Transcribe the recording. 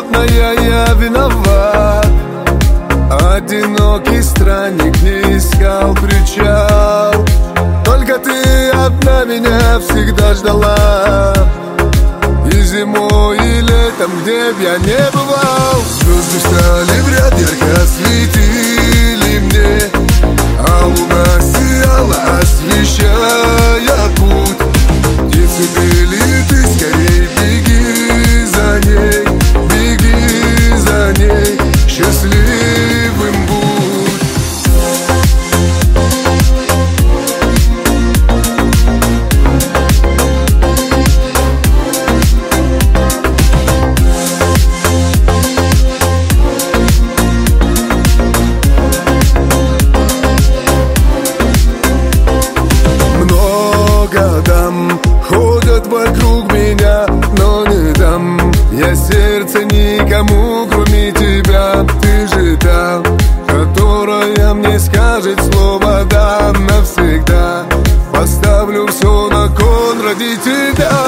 беззаботная, я виноват. Одинокий странник, не искал причал. Только ты одна меня всегда ждала. И зимой, и летом, где б я не бывал. Звезды стали в ряд, ярко осветили мне, а луна сияла, освещая путь. Птицы пели, ты скорей беги за ней, беги за ней, счастливым будь. Ходят вокруг меня, но не дам я сердце никому, кроме тебя. Ты же та, которая мне скажет слово «да» навсегда. Поставлю все на кон ради тебя.